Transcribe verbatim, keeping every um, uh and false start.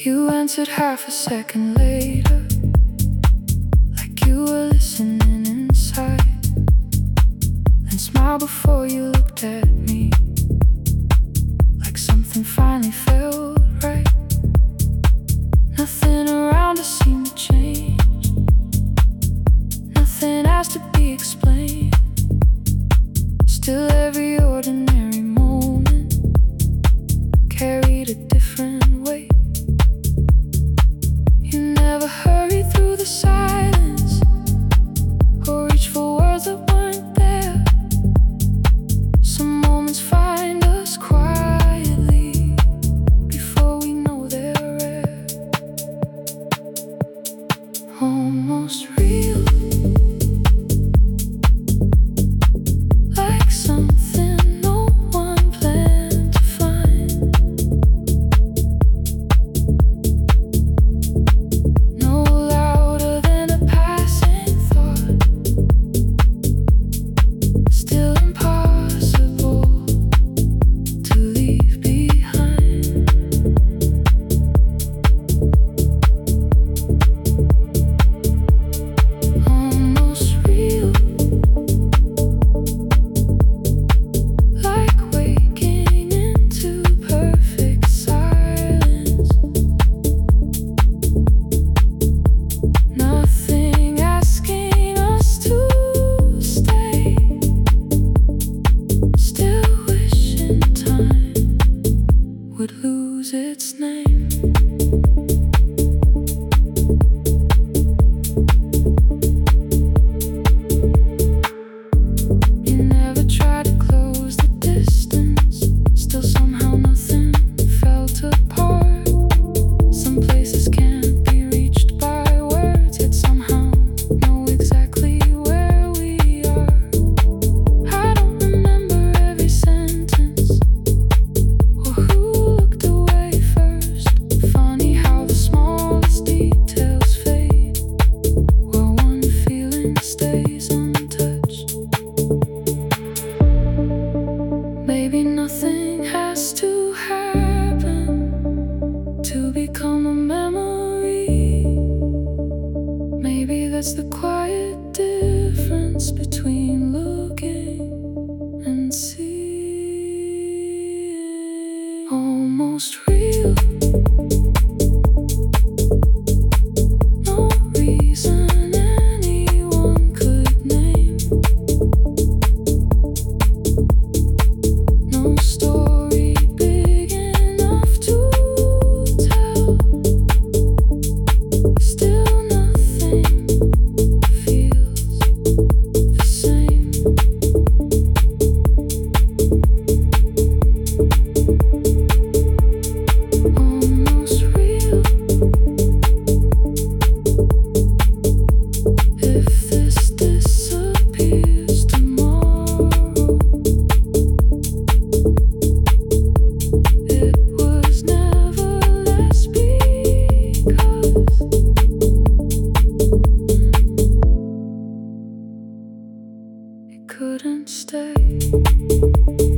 You answered half a second later, like you were listening inside, and smiled before you looked at me, like something finally felt right. Nothing around us seemed to change, nothing has to be explained. Still every ordinary moment carried a different weight. You never hurried through the silence or reached for words that weren't there. Some moments find us quietly before we know they're rare. Almost real, like something no one planned to find. No louder than a passing thought, still impossible to leave behind. Almost real, like waking into perfect silence. Nothing asking us to stay. Still wishing time would lose its name. You never tried to close the distance, still somehow nothing felt apart. Some places can't be reached by words, yet somehow know exactly where we are. I don't remember every sentence or who looked away first. Funny how the smallest details fade while one feeling stays untouched. Maybe nothing has to happen to become a memory. Maybe that's the quiet difference between looking and seeing. Almost real, no reason anyone could name. No story big enough to tell. Still nothing feels the same. Almost real. If this disappears tomorrow, it was never less because it couldn't stay.